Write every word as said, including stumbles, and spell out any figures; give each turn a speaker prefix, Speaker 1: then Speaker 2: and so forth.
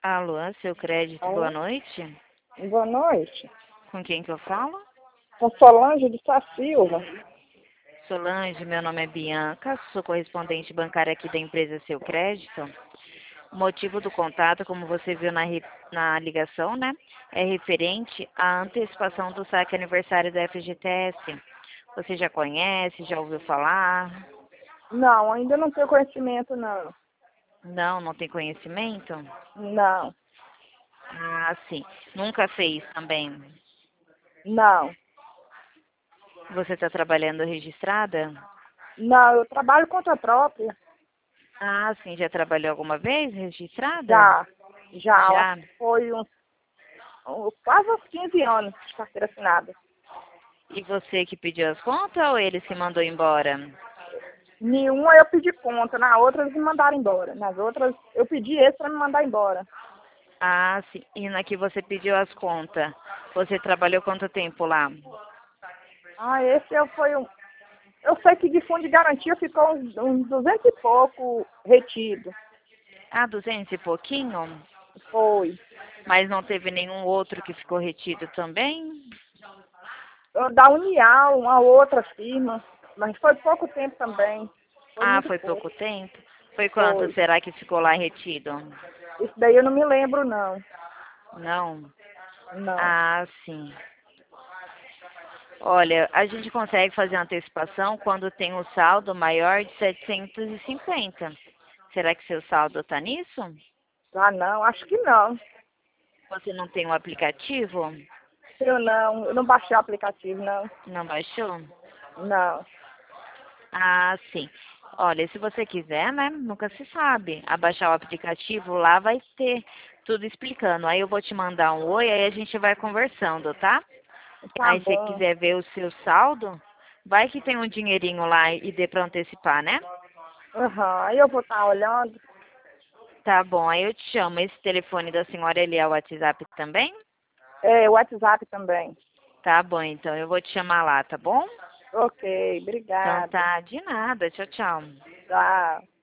Speaker 1: Alô, seu crédito, boa
Speaker 2: Alô?
Speaker 1: noite.
Speaker 2: Boa noite.
Speaker 1: Com quem que eu falo?
Speaker 2: Com Solange de Sá Silva.
Speaker 1: Solange, meu nome é Bianca, sou correspondente bancária aqui da empresa Seu Crédito. O motivo do contato, como você viu na, ri- na ligação, né, é referente à antecipação do saque aniversário da F G T S. Você já conhece, já ouviu falar?
Speaker 2: Não, ainda não tenho conhecimento, não.
Speaker 1: Não, não tem conhecimento?
Speaker 2: Não,
Speaker 1: Ah, sim. Nunca fez também.
Speaker 2: não.
Speaker 1: Você está trabalhando registrada?
Speaker 2: Não, eu trabalho conta própria.
Speaker 1: Ah, sim. Já trabalhou alguma vez registrada?
Speaker 2: Já, já. Eu acho
Speaker 1: Já.
Speaker 2: que foi uns, uns quase uns quinze anos de carteira assinada.
Speaker 1: E você que pediu as contas ou eles que mandou embora?
Speaker 2: Nenhuma eu pedi conta, na outra eles me mandaram embora. Nas outras eu pedi esse para me mandar embora.
Speaker 1: Ah, sim. E na que você pediu as contas, você trabalhou quanto tempo lá?
Speaker 2: Ah, esse eu foi um. Eu sei que de fundo de garantia ficou uns, uns duzentos e pouco retido.
Speaker 1: Ah, duzentos e pouquinho?
Speaker 2: Foi.
Speaker 1: Mas não teve nenhum outro que ficou retido também?
Speaker 2: Da Unial, uma outra firma, mas foi pouco tempo também. Foi
Speaker 1: Ah,
Speaker 2: muito
Speaker 1: foi
Speaker 2: pouco.
Speaker 1: pouco tempo? Foi quanto
Speaker 2: Foi.
Speaker 1: será que ficou lá retido?
Speaker 2: Isso daí eu não me lembro, não.
Speaker 1: Não?
Speaker 2: Não.
Speaker 1: Ah, sim. Olha, a gente consegue fazer antecipação quando tem um saldo maior de setecentos e cinquenta. Será que seu saldo está nisso?
Speaker 2: Ah, não, acho que não.
Speaker 1: Você não tem um aplicativo?
Speaker 2: Eu não, eu não baixei o aplicativo, não.
Speaker 1: Não baixou?
Speaker 2: Não.
Speaker 1: Ah, sim. Olha, se você quiser, né? Nunca se sabe. Abaixar o aplicativo, lá vai ter tudo explicando. Aí eu vou te mandar um oi, aí a gente vai conversando, tá?
Speaker 2: Tá
Speaker 1: Aí se você
Speaker 2: bom.
Speaker 1: quiser ver o seu saldo, vai que tem um dinheirinho lá e dê para antecipar, né?
Speaker 2: Aham, aí eu vou estar olhando.
Speaker 1: Tá bom, aí eu te chamo. Esse telefone da senhora, ele é o WhatsApp também?
Speaker 2: É, o WhatsApp também.
Speaker 1: Tá bom, então eu vou te chamar lá, tá bom?
Speaker 2: Ok,
Speaker 1: Então
Speaker 2: obrigada.
Speaker 1: tá, de nada. Tchau, tchau.
Speaker 2: Tchau.